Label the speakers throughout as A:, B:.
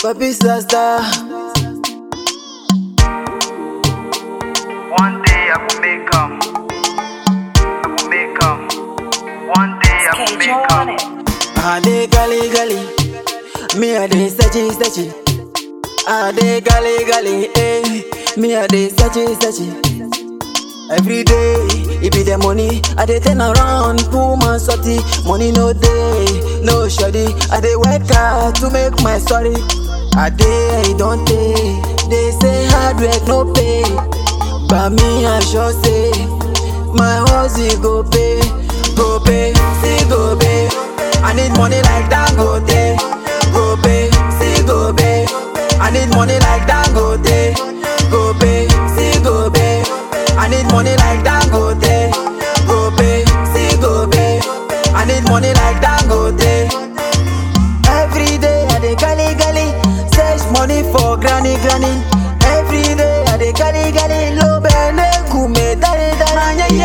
A: Papi Sasta.
B: One day I will make 'em. I will make 'em. One day I will make 'em.
A: I dey gali, me a dey searchy. I dey gali, me a dey searchy. Every day, it be the money. I dey turn around, pull my sorty. Money no day, no shoddy. I dey work hard to make my story. I dey, don't take. They say hard work no pay, but me I sure say my hustle go pay, see go pay. I need money like Dangote, go pay, see go pay. I need money like Dangote, go pay, see go pay. I need money like Dangote, go pay, see go pay. I need money like Dangote. Every day I dey gali, search money for granny. Every day I dey gali, low bene kume dare. Manya ye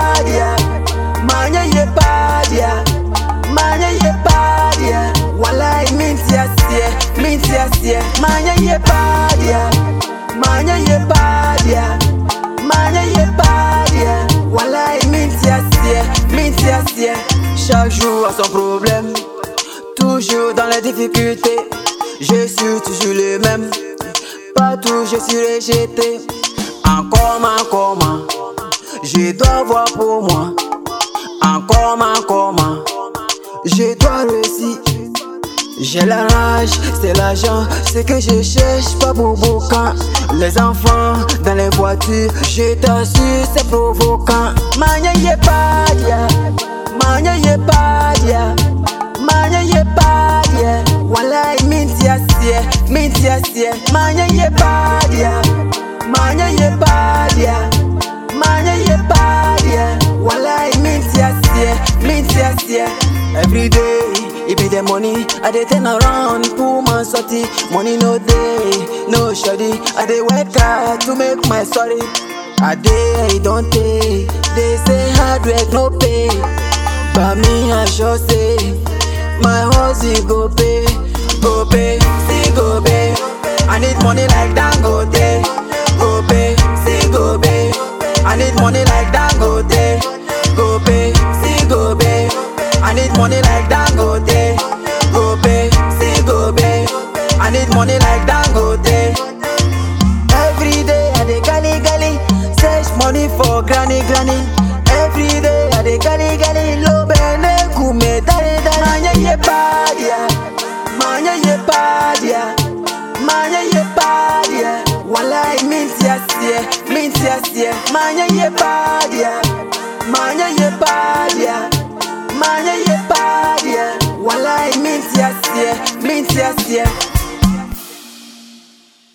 A: padia, manya ye padia. Walai mintia sie, manya ye padia, manya ye padia. Walai mintia sie. Chaque jour a son problème, toujours dans les difficultés. Je suis toujours le même, partout je suis rejeté. Encore, je dois voir pour moi. Encore, je dois réussir. J'ai la rage, c'est l'argent, ce que je cherche, pas bouboucan. Les enfants dans les voitures, je t'assure, c'est provoquant. Manya ye padia, walai mintia sie. Manya ye padia, walai mintia sie. Every day, it be the money. I dey turn around, pull my sorty. Money no day, no shoddy. I dey work hard to make my story. I dey, don't take. They say hard work no pay, but me I sure say my hustle go pay, see go pay. I need money like Dangote, go pay, see go pay. I need money like Dangote, go pay, see go pay. I need money like Dangote, go pay, see go pay. I need money like Dangote. Every day I dey gali, search money for granny. Every day I dey gali, low bene kume dare. Manya ye padia, walai mintia sie. Manya ye padia, walai mintia sie.